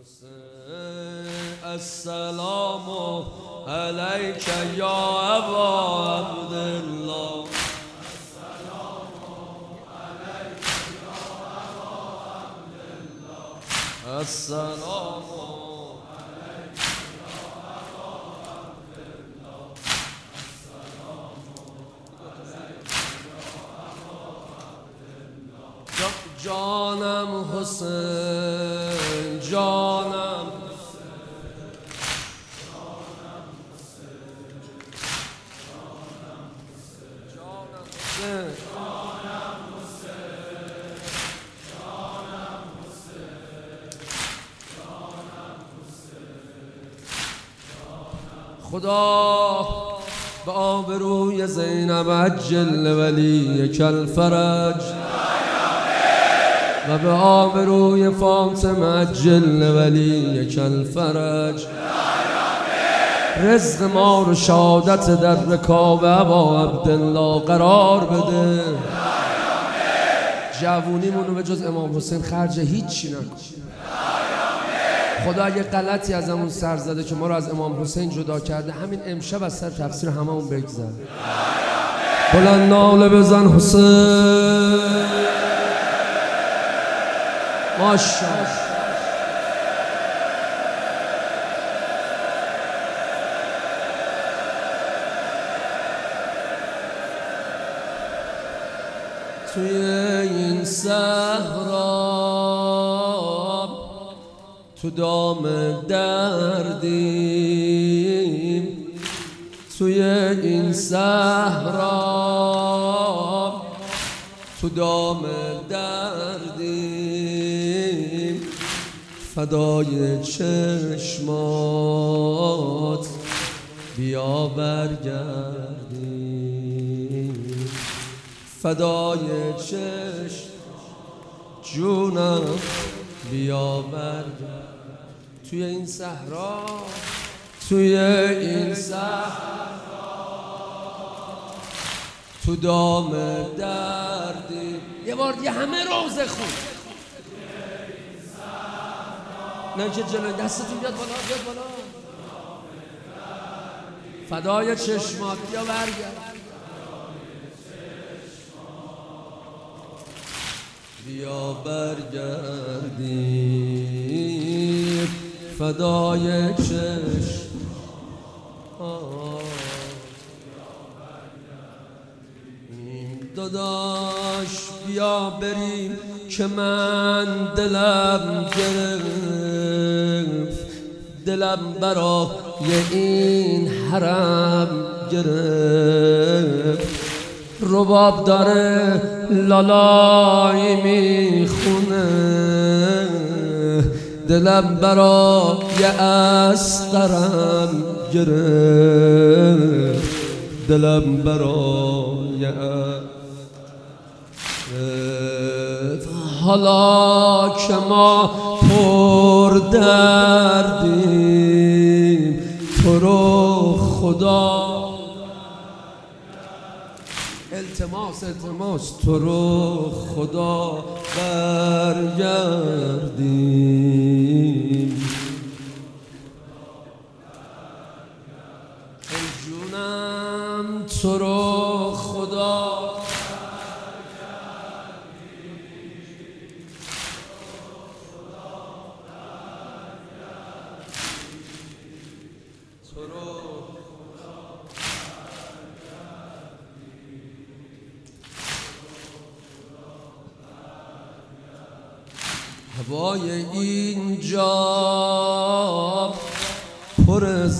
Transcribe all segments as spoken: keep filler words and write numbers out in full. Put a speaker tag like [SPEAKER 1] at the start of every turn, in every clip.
[SPEAKER 1] السلام علیک یا ابا عبدالله.
[SPEAKER 2] السلام علیک یا ابا عبدالله.
[SPEAKER 1] السلام
[SPEAKER 2] علیک یا ابا عبدالله. السلام علیک یا ابا عبدالله.
[SPEAKER 1] جانم حسین، جانم خدا به آبروی زینب عجل ولی کالفرج و به آبروی فاطمه عجل ولی کالفرج رزق ما رو شهادت در رکاب ابا عبدالله قرار بده. جوونیمونو به جز امام حسین خرج هیچی نکن. خدا اگه غلطی از همون سر زده که ما رو از امام حسین جدا کرده، همین امشب از سر تقصیر هممون بگذر. بلند ناله بزن حسین. ماشاءالله. توی این صحرا تو دام دردیم، توی این صحرا تو دام دردیم، فدای چشمات بیا برگردیم، فدای چشم جونم بیا برگردیم. توی این صحرا، توی این صحرا تو دام دردی. یه بار دیگه همه روزه خون. نه که جلوی دستتون بیاد بالا، بیاد بالا. فدای چشمات بیا برگرد، بیا برگردیم، فدای چشم. داداش بیا بریم که من دلم گرفت، دلم برای این حرم گرفت. رباب داره لالای میخونه، دلم برای اسقرم گرفت، دلم برای حالا که ما پر دردیم، تو رو خدا التماس التماس تو رو خدا برگردیم. ای جونم تو رو خدا هوای اینجا پر از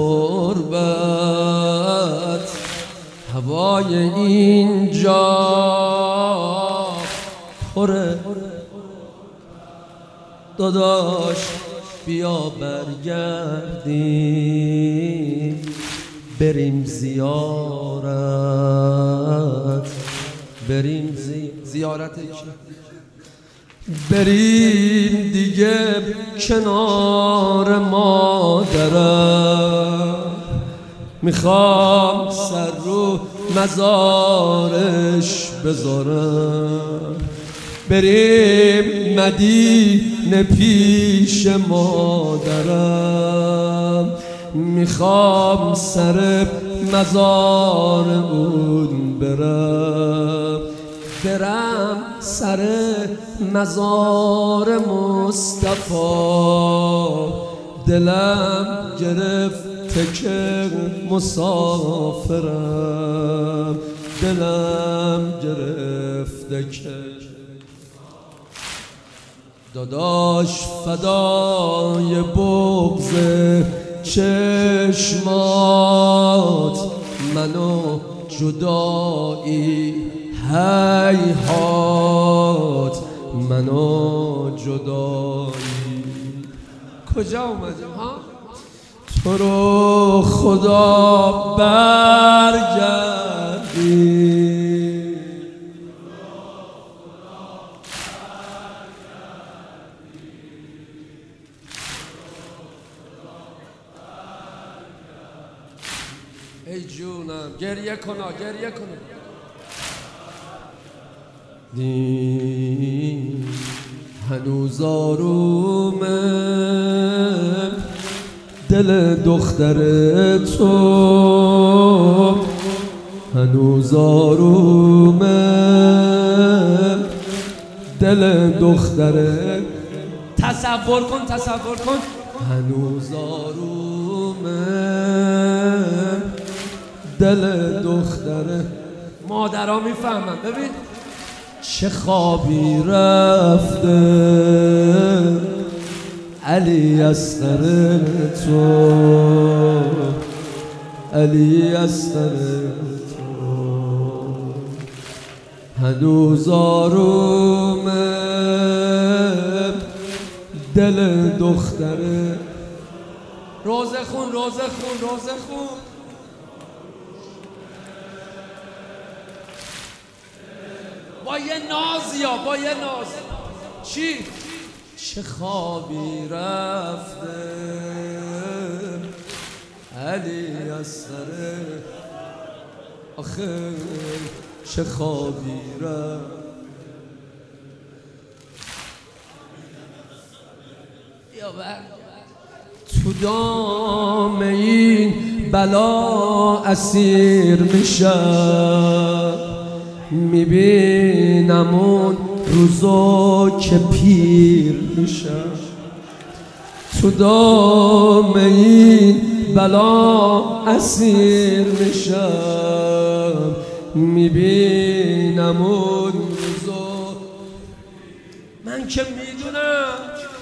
[SPEAKER 1] غربت، هوای اینجا پر. داداش بیا برگردیم، بریم زیارت، بریم زی... زیارت کی؟ بریم دیگه کنار مادرم، میخوام سر رو مزارش بذارم. بریم مدینه پیش مادرم، میخوام سر مزار اون برم، برم سر مزار مصطفی. دلم گرفته که مسافرم، دلم گرفته که داداش فدای بغض چشمات، منو جدایی هیهات، منو جدایی. کجا اومدیم ها؟ تو رو خدا برگردی، ای جونم گریه کنا گریه کنا. دی هنوز آرومه دل دختر تو، هنوز آرومه دل دختر. تصور کن تصور کن هنوز آرومه دل دختره. مادرها میفهمن. ببین چه خوابی رفته علی اصغر تو، علی اصغر تو، هنوز آرومه دل دختره. روزه خون روزه خون روزه خون. با یه ناز یا با یه ناز. چی؟ چه خوابی رفته علی اصغر، آخه چه خوابی رفت. یا بر تو دام این بلا اسیر میشم، میبینم اون روزا که پیر میشم. تو دام این بلا اسیر میشم، میبینم اون روزا. من که میدونم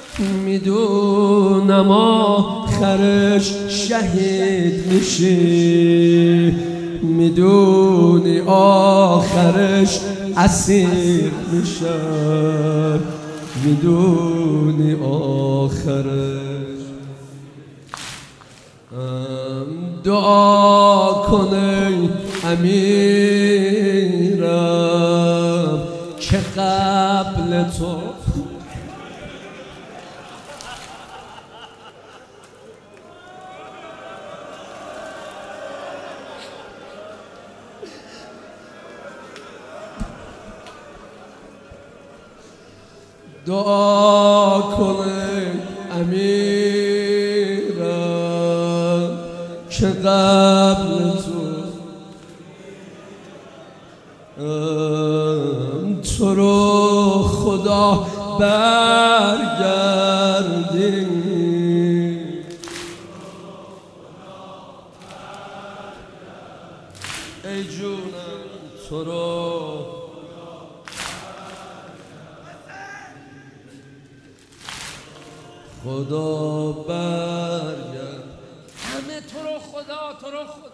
[SPEAKER 1] میدونم آخرش شهید میشی، میدونی آخرش اسیر میشم، میدونی آخرش. دعا کنی امیرم که قبل تو دعا کنه امیرم که قبل تو تو رو خدا برگردی. ای جونم تو رو خدا برگرد. همه تو رو خدا تو رو خدا